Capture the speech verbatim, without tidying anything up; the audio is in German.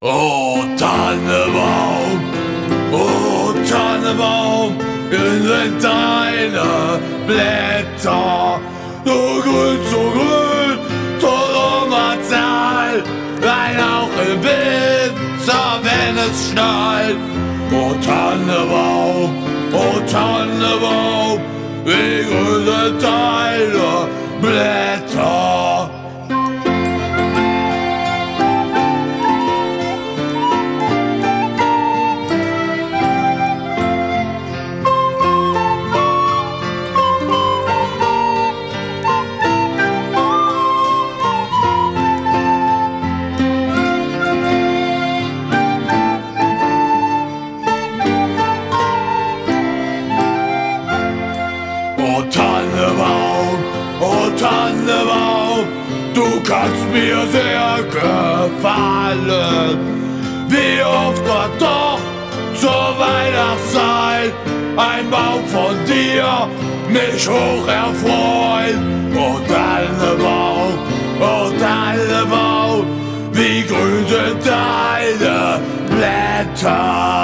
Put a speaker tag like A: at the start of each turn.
A: Oh Tannebaum, oh Tannebaum, hier sind deine Blätter. So grün, so grün, Toromatal, ein Hauch im Winter, wenn es schneit. Oh Tannebaum, oh Tannebaum, wie grün sind deine Blätter. Oh Tannebaum, oh Tannebaum, du kannst mir sehr gefallen. Wie oft war doch zur Weihnachtszeit ein Baum von dir mich hoch erfreut. Oh Tannebaum, oh Tannebaum, wie grün sind deine Blätter.